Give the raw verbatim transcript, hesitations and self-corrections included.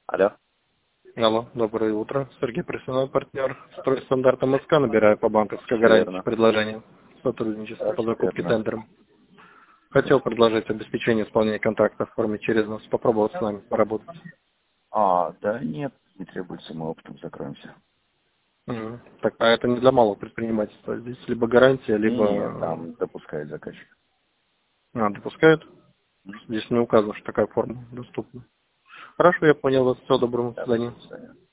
Алло. Алло, доброе утро. Сергей, профессиональный партнер. Стройстандарт МСК, набираю по банковской Все гарантии верно. предложение сотрудничества Да, по все закупке верно. тендером. Хотел предложить обеспечение исполнения контракта в форме через нас. Попробовать с нами поработать. А, да нет, не требуется, мы оптом закроемся. Мгм. Так, а это не для малого предпринимательства. Здесь либо гарантия, Не, не, либо там допускает заказчик. а, допускают. М? Здесь не указано, что такая форма доступна. Хорошо, я понял вас. Всего доброго. До Да, свидания. до свидания.